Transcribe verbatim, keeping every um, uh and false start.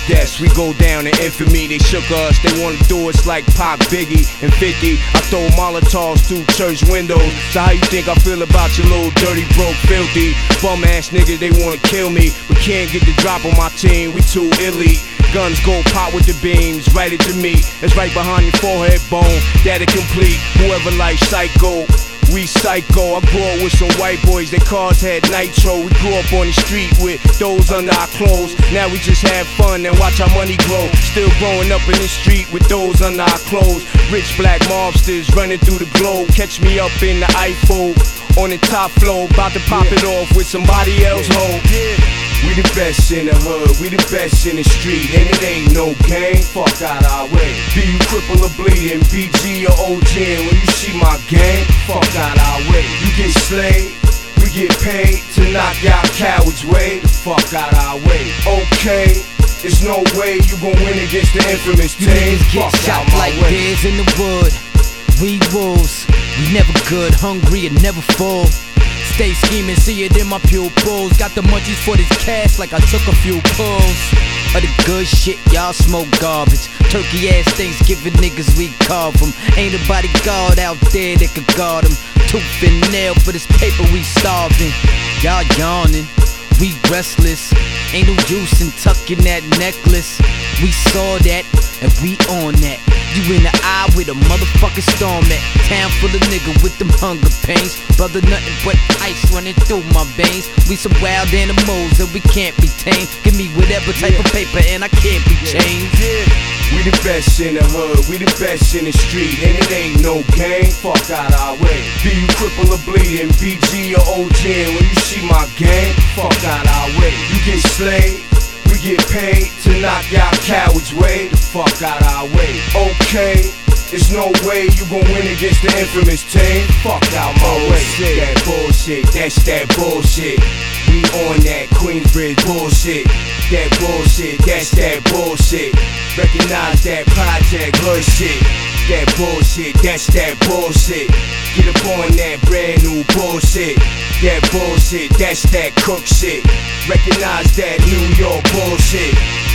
deaths, we go down in infamy. They shook us, they wanna do us like Pac, Biggie, and fifty. I throw Molotovs through church windows. So how you think I feel about your little dirty, broke, filthy bum ass niggas? They wanna kill me, but can't get the drop on my team. We too elite. Guns go pop with the beams, right at your meat. It's right behind your forehead bone, that it complete. Whoever like Psycho, we psycho. I grew up with some white boys, their cars had nitro. We grew up on the street with those under our clothes. Now we just have fun and watch our money grow. Still growing up in the street with those under our clothes. Rich black mobsters running through the globe. Catch me up in the iPhone on the top floor, about to pop it off with somebody else home. We the best in the hood, we the best in the street, and it ain't no game, fuck out our way. Be you cripple or bleeding, B G or O G, and when you see my gang, fuck out our way. You get slayed, we get paid to knock out cowards way, the fuck out our way. Okay, there's no way you gon' win against the infamous team. Get shot like bears in the wood, we wolves, we never good, hungry and never full. Stay scheming, see it in my pupils. Got the munchies for this cash like I took a few pulls. Of the good shit, y'all smoke garbage. Turkey ass Thanksgiving niggas, we carve them. Ain't a bodyguard out there that could guard them. Tooth and nail for this paper, we starving. Y'all yawning, we restless. Ain't no use in tucking that necklace. We saw that, and we on that. You in the eye with a motherfucking storm at. Town full of nigga with them hunger pains. Brother, nothing but ice running through my veins. We some wild animals and we can't be tamed. Give me whatever type yeah. of paper and I can't be changed. Yeah. We the best in the hood, we the best in the street, and it ain't no game, fuck out our way. Be you cripple or bleeding, B G or O G, and when you see my gang, fuck out our way. You get slayed, we get paid to knock out cowards way, the fuck out our way. Okay, there's no way you gon' win against the infamous team. Fuck out my way. That bullshit, that's that bullshit. We on that Queensbridge bullshit. That bullshit, that's that bullshit. Recognize that project hood shit. That bullshit, that's that bullshit. Get up on that brand new bullshit. That bullshit, that's that crook shit. Recognize that New York bullshit.